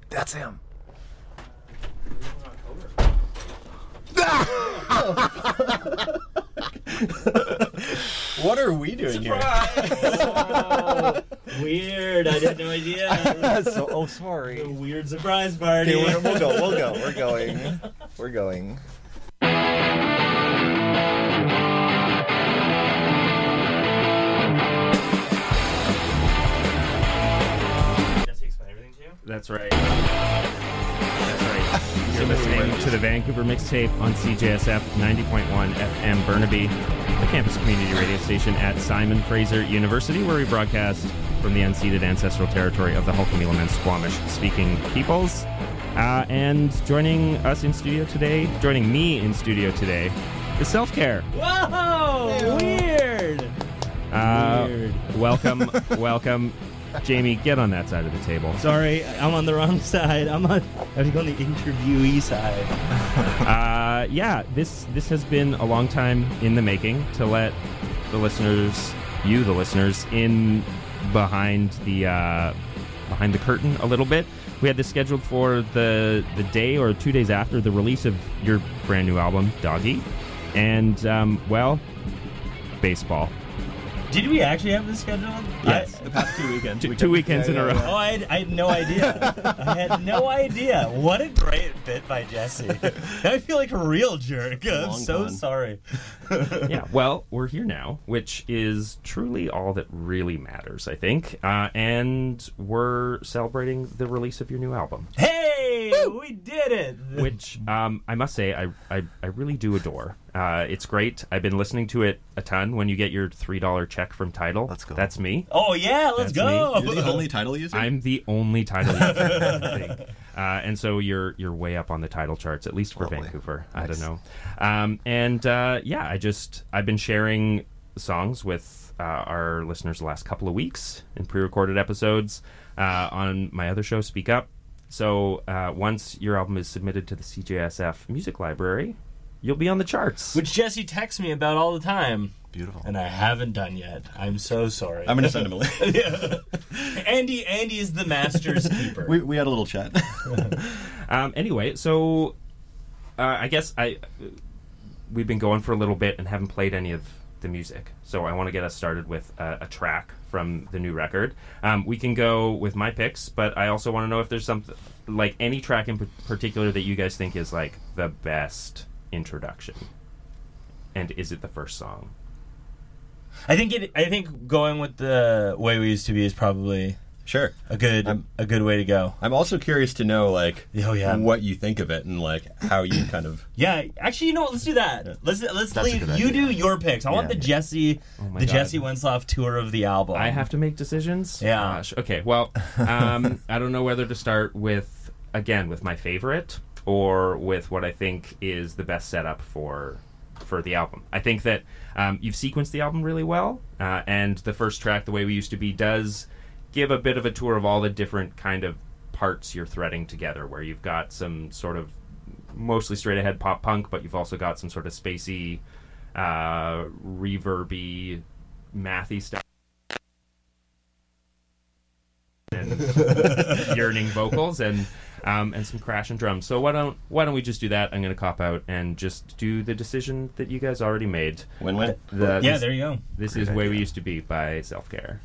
That's him. What are we doing here? Oh, weird. I had no idea. Sorry. A weird surprise party. Okay, we'll go. We're going. Jesse explain everything to you? That's right. You're listening to the Vancouver Mixtape on CJSF 90.1 FM Burnaby, the campus community radio station at Simon Fraser University, where we broadcast from the unceded ancestral territory of the Hul'quami'lem and Squamish-speaking peoples. And joining me in studio today, is Self-Care. Whoa! Weird. Welcome. Jamie, get on that side of the table. Sorry, I'm on the wrong side. I'm on the interviewee side. This has been a long time in the making to let the listeners, in behind the curtain a little bit. We had this scheduled for the day or 2 days after the release of your brand new album, Doggy, and baseball. Did we actually have this scheduled? Yes. The past 2 weekends. Two weekends in a row. Oh, I had no idea. I had no idea. What a great bit by Jesse. Now I feel like a real jerk. I'm so sorry. Yeah, well, we're here now, which is truly all that really matters, I think. And we're celebrating the release of your new album. Hey, we did it. Which I must say, I really do adore. It's great. I've been listening to it a ton. When you get your $3 check from Tidal, Let's go. That's me. Oh, yeah, let's go. You're the only Tidal user? I'm the only Tidal user, I think. And so you're way up on the Tidal charts, at least for Vancouver. Nice. I don't know. I've been sharing songs with our listeners the last couple of weeks in pre-recorded episodes on my other show, Speak Up. So once your album is submitted to the CJSF Music Library, you'll be on the charts. Which Jesse texts me about all the time. Beautiful. And I haven't done yet. I'm so sorry. I'm going to send him a link. Yeah. Andy is the master's keeper. We had a little chat. Anyway, so I guess we've been going for a little bit and haven't played any of the music. So I want to get us started with a track from the new record. We can go with my picks, but I also want to know if there's something, like any track in particular that you guys think is like the best introduction. And is it the first song? I think going with the Way We Used to Be is probably Sure. a good way to go. I'm also curious to know, like, what you think of it and, like, how you kind of... Yeah, actually, you know what? Let's do that. Yeah. Let's leave. good You idea. do your picks. I want the Jesse Jesse Wensloff tour of the album. I have to make decisions? Yeah. Gosh. Okay, well, I don't know whether to start with my favorite or with what I think is the best setup for the album. I think that you've sequenced the album really well, and the first track, The Way We Used to Be, does give a bit of a tour of all the different kind of parts you're threading together, where you've got some sort of mostly straight ahead pop punk, but you've also got some sort of spacey, reverby, mathy stuff. And yearning vocals and some crash and drums. So why don't we just do that? I'm going to cop out and just do the decision that you guys already made. Win-win. there you go. This is Way We Used to Be by Self-Care.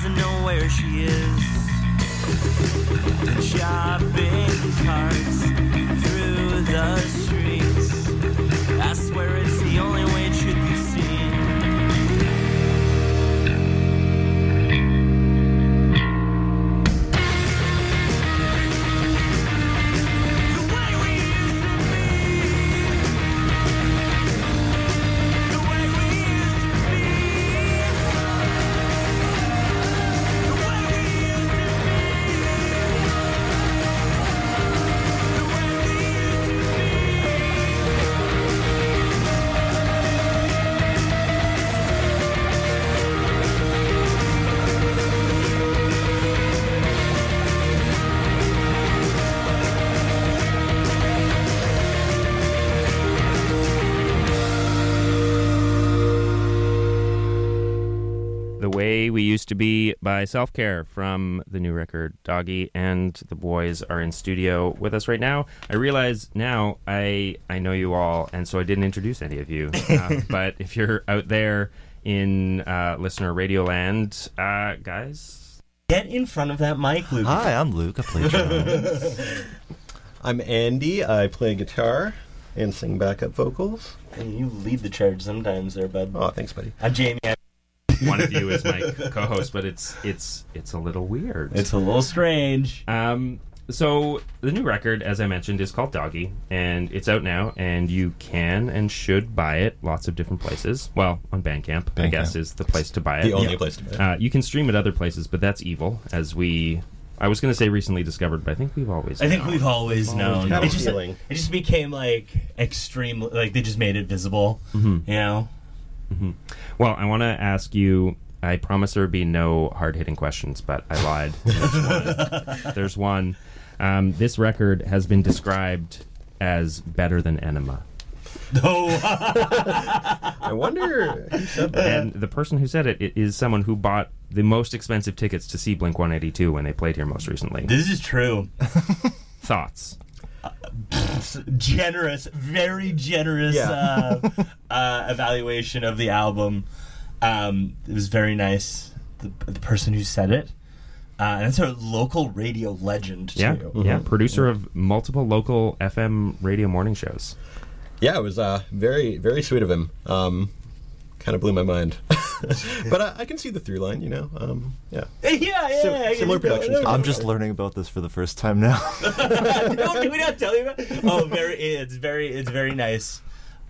even know where she is. Shopping carts through the streets. I swear it's the only way it should be seen. The way we used to be. The way we used to be. The way we used to The Way We Used to Be by Self Care from the new record Doggy, and the boys are in studio with us right now. I realize now I know you all, and so I didn't introduce any of you. But if you're out there in listener radio land, guys, Get in front of that mic, Luke. Hi, I'm Luke. I play drums. I'm Andy. I play guitar and sing backup vocals. And you lead the charge sometimes there, bud. Oh, thanks, buddy. I'm Jamie. one of you is my co-host, but it's a little weird. It's a little strange. So the new record, as I mentioned, is called Doggy, and it's out now, and you can and should buy it lots of different places. Well, on Bandcamp, I guess, is the place to buy it. The only place to buy it. You can stream it other places, but that's evil, as I was going to say recently discovered, but I think we've always known. We've always known. had a It just, feeling. it just became like extreme. Like they just made it visible. You know. Well, I want to ask you, I promise there would be no hard-hitting questions, but I lied. There's one. This record has been described as better than Enema. No. I wonder who said that. And the person who said it is someone who bought the most expensive tickets to see Blink-182 when they played here most recently. This is true. Thoughts? Generous, very generous evaluation of the album. It was very nice. The person who said it. And it's a local radio legend, too. Yeah, yeah. Producer of multiple local FM radio morning shows. Yeah, it was very, very sweet of him. Kind of blew my mind. But I can see the through line, you know. Yeah. Yeah. Similar production style. I'm just learning about this for the first time now. No, did we not tell you about it? Oh, it's very nice.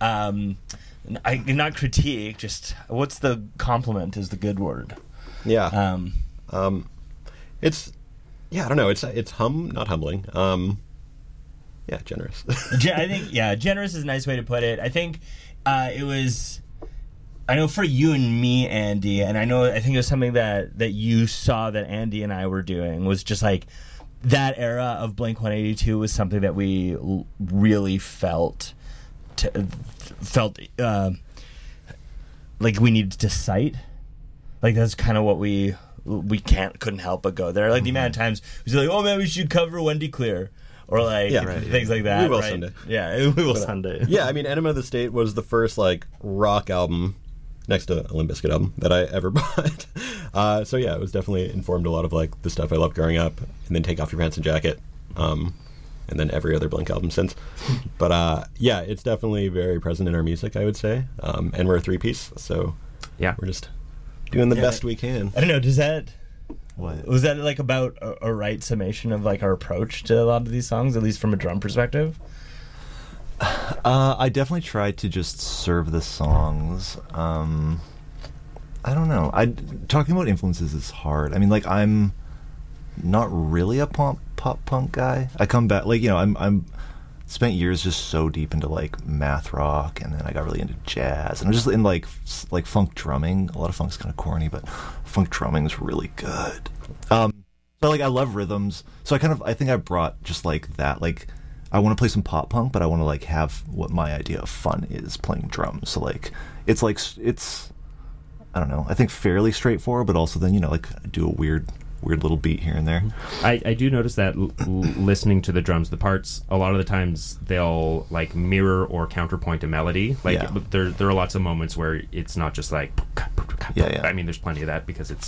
Not critique, just what's the compliment is the good word. Yeah. It's, I don't know. It's not humbling. Yeah, generous. I think, generous is a nice way to put it. I think it was, I know for you and me, Andy, and I think it was something that you saw that Andy and I were doing, was just like that era of Blink-182 was something that we really felt like we needed to cite. Like that's kind of what we couldn't help but go there. Like the amount of times we was like, oh man, we should cover Wendy Clear. Or like things like that. We Will right? Someday. Yeah, We Will Someday. Yeah, I mean, Enema of the State was the first like rock album next to a Limp Bizkit album that I ever bought. So yeah, it was definitely informed a lot of like the stuff I loved growing up, and then Take Off Your Pants and Jacket, and then every other Blink album since. But yeah, it's definitely very present in our music, I would say. And we're a three-piece, so Yeah. we're just doing the best we can. I don't know. Does that? What? Was that like about a right summation of like our approach to a lot of these songs, at least from a drum perspective? I definitely tried to just serve the songs. I don't know. Talking about influences is hard. I mean, like I'm not really a pop punk guy. I come back, like, you know, I'm spent years just so deep into like math rock, and then I got really into jazz, and I'm just in like funk drumming. A lot of funk's kind of corny, but funk drumming is really good. But like I love rhythms, so I think I brought just like that. Like I want to play some pop punk, but I want to like have what my idea of fun is playing drums. So like it's I don't know. I think fairly straightforward, but also then, you know, like do a weird little beat here and there. I do notice that listening to the drums, the parts, a lot of the times they'll like mirror or counterpoint a melody. Like there are lots of moments where it's not just like Yeah. I mean, there's plenty of that because it's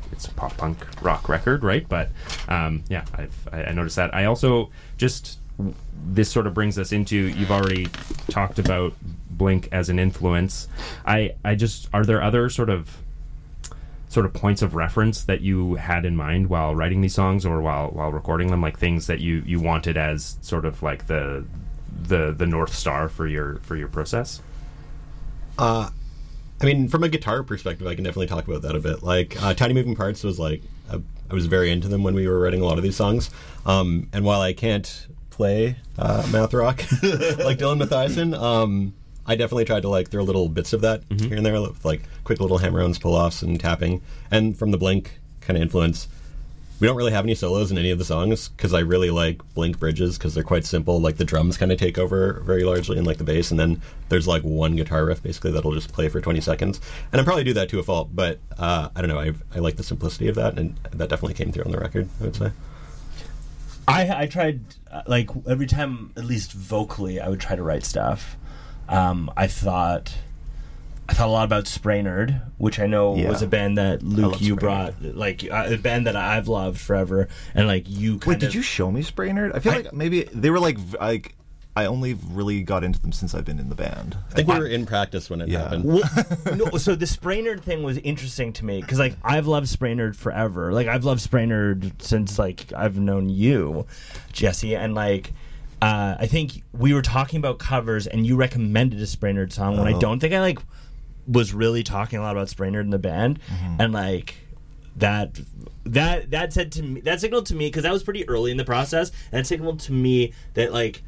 it's a pop punk rock record, right? But yeah, I noticed that. I also just, this sort of brings us into, you've already talked about Blink as an influence. I just, are there other sort of points of reference that you had in mind while writing these songs or while recording them, like things that you wanted as sort of like the North Star for your process? I mean, from a guitar perspective, I can definitely talk about that a bit. Like, Tiny Moving Parts was like, I was very into them when we were writing a lot of these songs. And while I can't play math rock like Dylan Mathiasen, I definitely tried to like throw little bits of that here and there, with like quick little hammer-ons, pull-offs, and tapping. And from the Blink kind of influence, we don't really have any solos in any of the songs because I really like Blink bridges because they're quite simple. Like the drums kind of take over very largely, and like the bass, and then there's like one guitar riff basically that'll just play for 20 seconds. And I probably do that to a fault, but I don't know. I like the simplicity of that, and that definitely came through on the record, I would say. I tried, like, every time, at least vocally, I would try to write stuff. I thought a lot about Spray Nerd, which I know was a band that Luke, you brought, like, a band that I've loved forever, and like you kind Wait, did you show me Spray Nerd? I feel like maybe they were like I only really got into them since I've been in the band. I think we were in practice when it happened. Well, no, so the Spray Nerd thing was interesting to me because, like, I've loved Spray Nerd forever. Like, I've loved Spray Nerd since, like, I've known you, Jesse, and like, I think we were talking about covers, and you recommended a Spray Nerd song when I don't think I like was really talking a lot about Spray Nerd in the band, and like. That said to me, that signaled to me, because that was pretty early in the process, and it signaled to me that like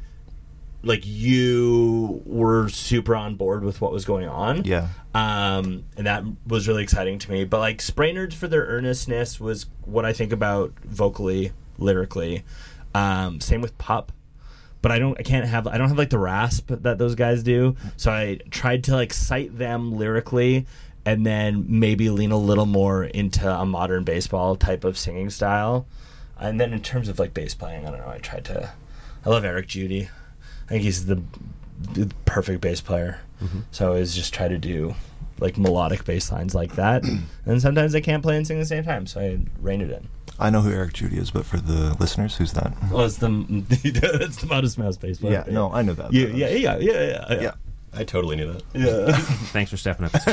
you were super on board with what was going on. Yeah. And that was really exciting to me. But like Spray Nerds, for their earnestness, was what I think about vocally, lyrically. Same with Pup. But I don't have like the rasp that those guys do. So I tried to like cite them lyrically, and then maybe lean a little more into a modern baseball type of singing style. And then in terms of like bass playing, I don't know, I love Eric Judy. I think he's the perfect bass player. So I always just try to do like melodic bass lines like that. And sometimes I can't play and sing at the same time, so I rein it in. I know who Eric Judy is, but for the listeners, who's that? Well, it's that's the Modest Mouse bass player. Yeah, no, I know that. Yeah. I totally knew that. Yeah. Thanks for stepping up.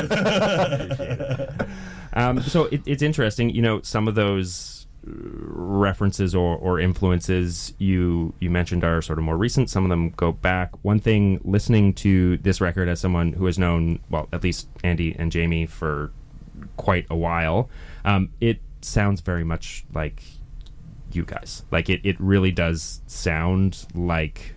So it's interesting, you know, some of those references or influences you mentioned are sort of more recent. Some of them go back. One thing, listening to this record as someone who has known, well, at least Andy and Jamie for quite a while, it sounds very much like you guys. Like it really does sound like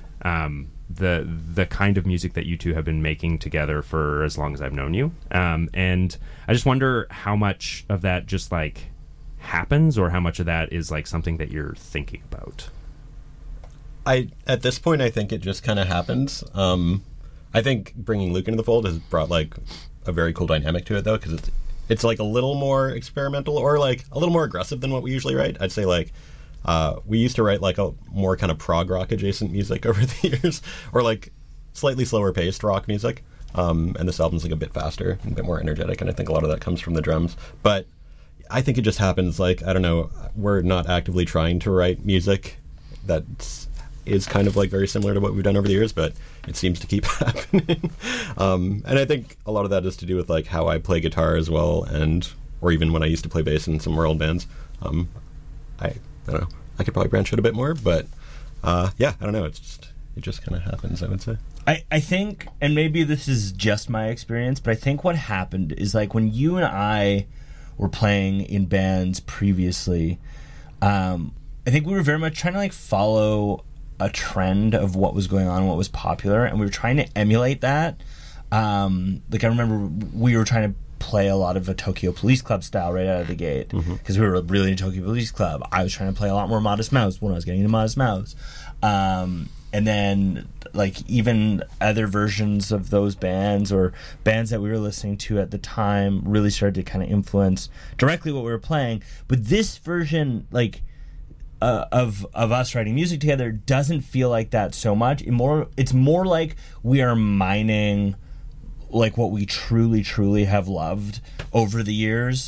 the kind of music that you two have been making together for as long as I've known you. And I just wonder how much of that just like happens, or how much of that is like something that you're thinking about. At this point, I think it just kind of happens. I think bringing Luke into the fold has brought like a very cool dynamic to it, though, because it's like a little more experimental, or like a little more aggressive than what we usually write. I'd say like we used to write like a more kind of prog rock adjacent music over the years, or like slightly slower paced rock music. And this album's like a bit faster and a bit more energetic, and I think a lot of that comes from the drums. But I think it just happens. Like, I don't know, we're not actively trying to write music that is kind of like very similar to what we've done over the years, but it seems to keep happening. And I think a lot of that is to do with like how I play guitar as well, or even when I used to play bass in some more old bands. I don't know, I could probably branch out a bit more, but yeah, I don't know, it just kind of happens, I would say. I think, and maybe this is just my experience, but I think what happened is like when you and I were playing in bands previously, I think we were very much trying to like follow a trend of what was going on, what was popular, and we were trying to emulate that. Like I remember we were trying to play a lot of a Tokyo Police Club style right out of the gate, because we were really into Tokyo Police Club. I was trying to play a lot more Modest Mouse when I was getting into Modest Mouse. And then like even other versions of those bands or bands that we were listening to at the time really started to kind of influence directly what we were playing. But this version, like of us writing music together, doesn't feel like that so much. It's more like we are mining like what we truly have loved over the years.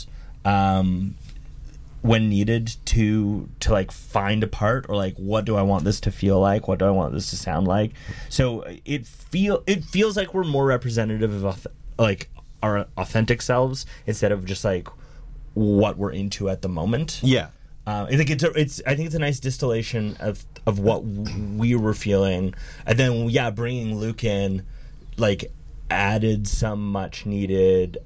when needed to like find a part, or like, what do I want this to feel like, what do I want this to sound like. So it feels like we're more representative of like our authentic selves instead of just like what we're into at the moment. Yeah. I think it's a nice distillation of what we were feeling, and then bringing Luke in like added some much needed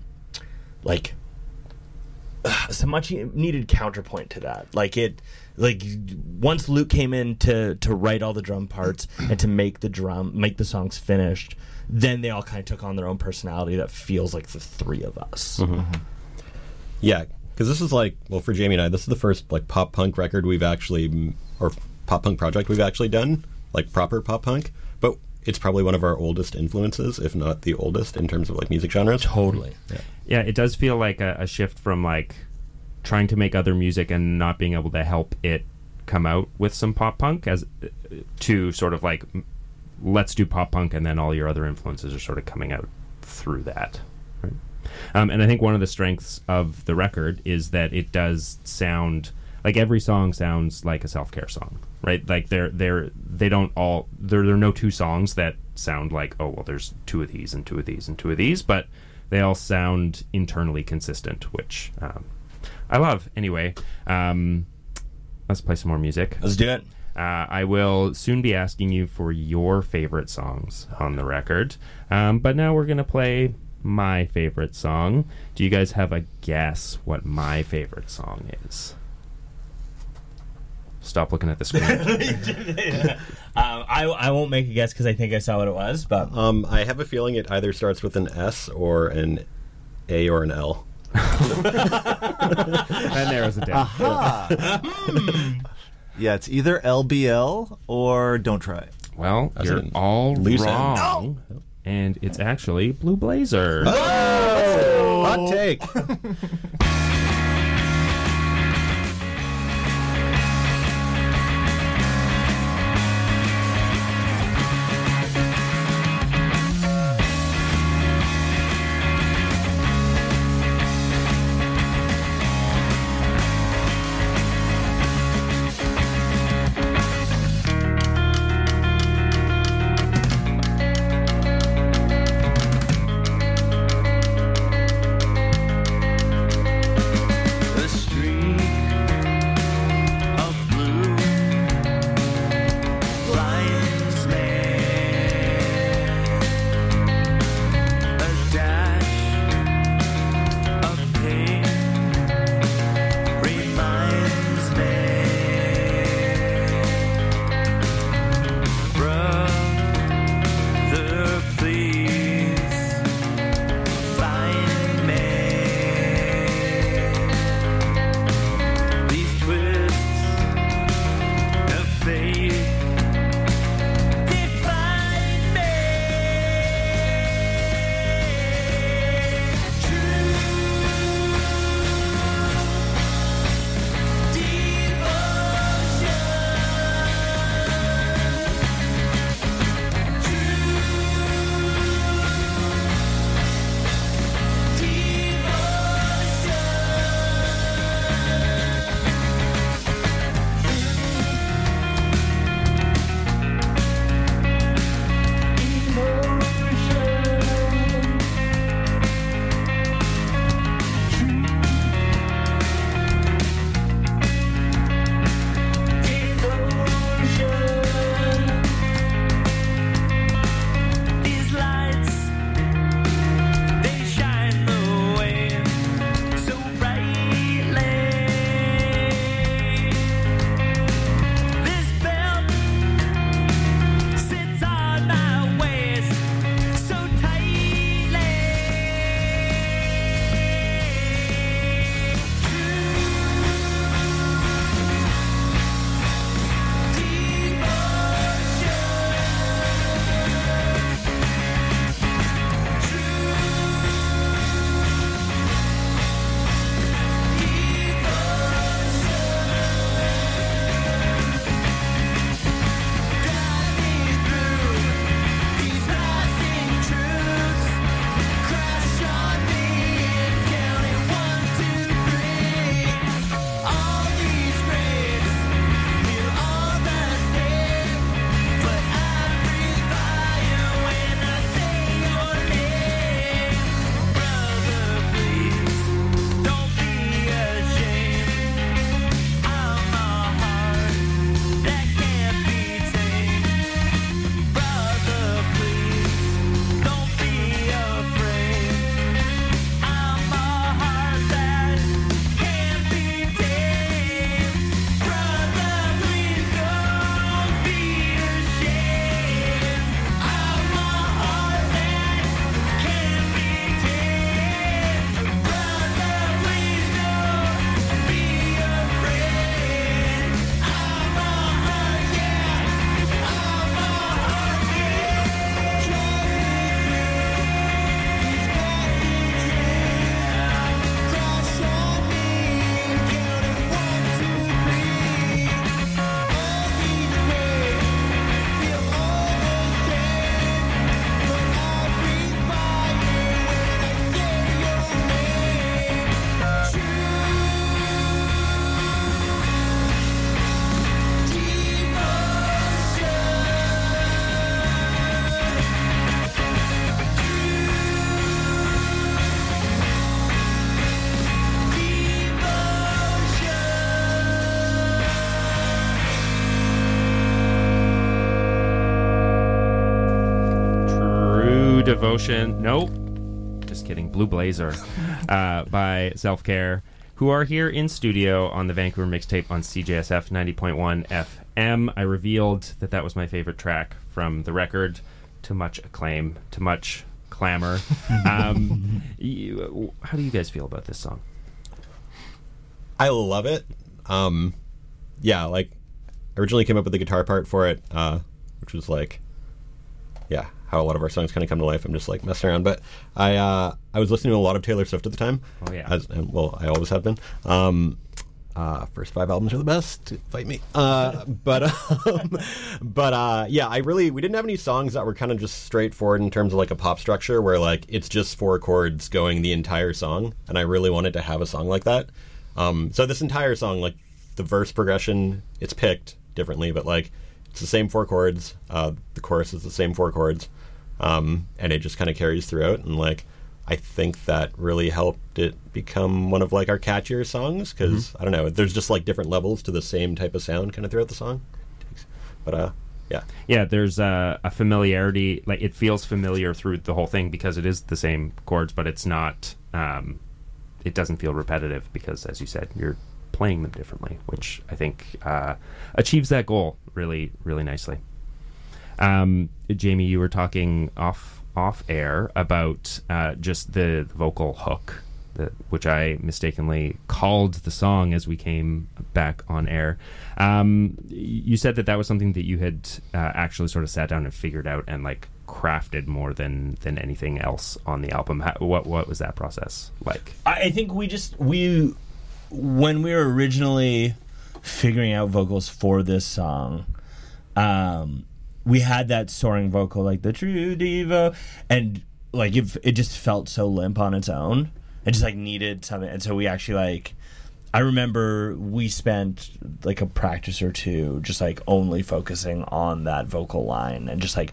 some much needed counterpoint to that. Once Luke came in to write all the drum parts and to make the songs finished, then they all kind of took on their own personality that feels like the three of us. Mm-hmm. Yeah, because this is for Jamie and I, this is the first like pop punk record we've actually, or pop punk project we've actually done, like proper pop punk. But it's probably one of our oldest influences, if not the oldest, in terms of like music genres. Totally. Yeah, it does feel like a shift from like trying to make other music and not being able to help it come out with some pop punk as to sort of like, let's do pop punk and then all your other influences are sort of coming out through that. Right? And I think one of the strengths of the record is that it does sound like every song sounds like a self-care song, right? Like there are no two songs that sound like, oh well, there's two of these and two of these and two of these, but they all sound internally consistent, which I love. Anyway, let's play some more music. Let's do it. I will soon be asking you for your favorite songs on the record, but now we're going to play my favorite song. Do you guys have a guess what my favorite song is? Stop looking at the screen. I won't make a guess because I think I saw what it was, but I have a feeling it either starts with an S or an A or an L. That narrows it down. Aha! Yeah, it's either LBL or Don't Try. Well, That's you're an all loose end. wrong. No! And it's actually Blue Blazer. Oh! Hot take. Devotion. Nope. Just kidding. Blue Blazer by Self Care, who are here in studio on the Vancouver Mixtape on CJSF 90.1 FM. I revealed that was my favorite track from the record, to much acclaim, to much clamor. How do you guys feel about this song? I love it. Yeah, like, I originally came up with the guitar part for it, which was like, yeah, how a lot of our songs kind of come to life. I'm just like messing around, but I was listening to a lot of Taylor Swift at the time. Oh yeah, well, I always have been. First 5 albums are the best. Fight me. But yeah, we didn't have any songs that were kind of just straightforward in terms of like a pop structure where like it's just 4 chords going the entire song, and I really wanted to have a song like that. So this entire song, like the verse progression, it's picked differently, but like it's the same 4 chords. The chorus is the same 4 chords, and it just kind of carries throughout. And like I think that really helped it become one of like our catchier songs because I don't know, there's just like different levels to the same type of sound kind of throughout the song. But yeah, there's a familiarity. Like it feels familiar through the whole thing because it is the same chords, but it's not. It doesn't feel repetitive because, as you said, you're playing them differently, which I think achieves that goal really, really nicely. Jamie, you were talking off air about just the vocal hook, which I mistakenly called the song as we came back on air. You said that was something that you had actually sort of sat down and figured out and like crafted more than anything else on the album. What was that process like? I think when we were originally figuring out vocals for this song, we had that soaring vocal, like the true diva, and like it just felt so limp on its own. It just like needed something, and so we actually like. I remember we spent like a practice or two just like only focusing on that vocal line, and just like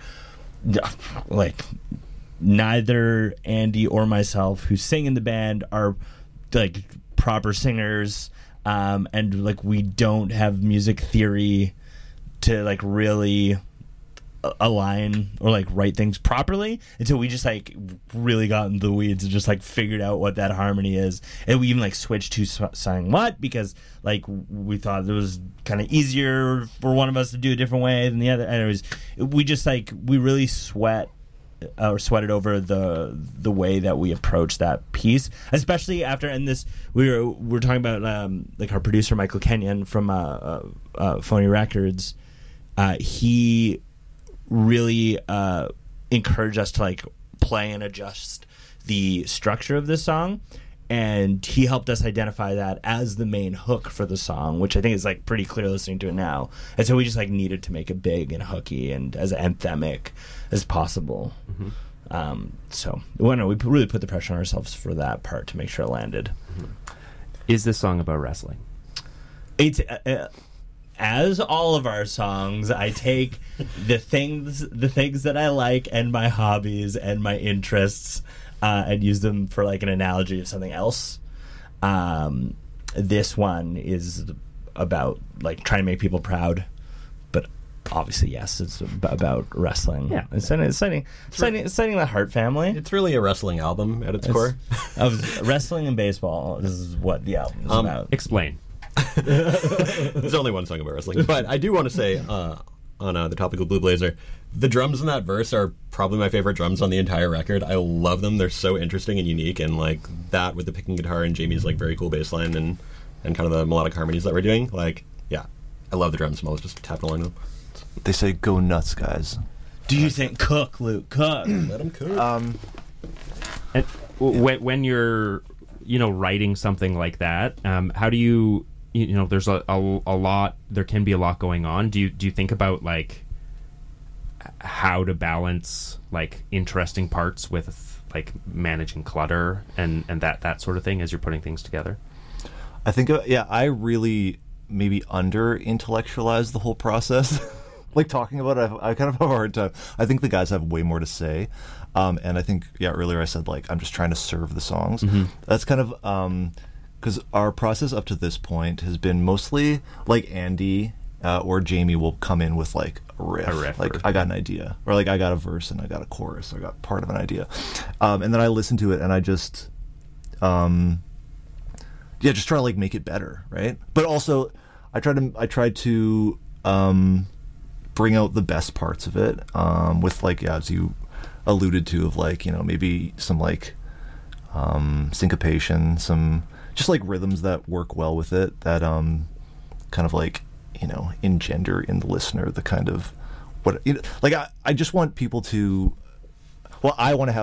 neither Andy or myself who sing in the band are like proper singers, and like we don't have music theory to like really align or like write things properly until we just like really got into the weeds and just like figured out what that harmony is. And we even like switched to sang what because like we thought it was kind of easier for one of us to do a different way than the other, and it was we really sweated over the way that we approached that piece, especially after. And this we were talking about like our producer Michael Kenyon from Phony Records. He really encouraged us to like play and adjust the structure of this song, and he helped us identify that as the main hook for the song, which I think is like pretty clear listening to it now. And so we just like needed to make it big and hooky and as anthemic as possible. So we really put the pressure on ourselves for that part to make sure it landed. Is this song about wrestling? It's as all of our songs, I take the things that I like and my hobbies and my interests and use them for like an analogy of something else. This one is about like trying to make people proud, but obviously, yes, it's about wrestling. Yeah, it's citing the Hart family. It's really a wrestling album at its core. Of wrestling and baseball. This is what the album is about. Explain. There's only one song about wrestling, but I do want to say on the topic of Blue Blazer, the drums in that verse are probably my favorite drums on the entire record. I love them. They're so interesting and unique, and like that with the picking guitar and Jamie's like very cool bass line and kind of the melodic harmonies that we're doing. Like, yeah, I love the drums. I'm always just tapping along them. They say go nuts, guys. Do you think cook, Luke? Cook. Let them cook. And when you're writing something like that, how do you there's a lot, there can be a lot going on. Do you think about like how to balance like interesting parts with like managing clutter and that sort of thing as you're putting things together? I think I really maybe under intellectualize the whole process. Like talking about it, I kind of have a hard time. I think the guys have way more to say, and I think earlier I said like I'm just trying to serve the songs. That's kind of because our process up to this point has been mostly like Andy or Jamie will come in with like a riff, like or- I got an idea, or like I got a verse and I got a chorus, or I got part of an idea, and then I listen to it and I just just try to like make it better, right? But also I try to bring out the best parts of it, with like, as you alluded to, of like, maybe some like syncopation, some just like rhythms that work well with it, that kind of like, engender in the listener the kind of what, like I just want people to, well, I want to have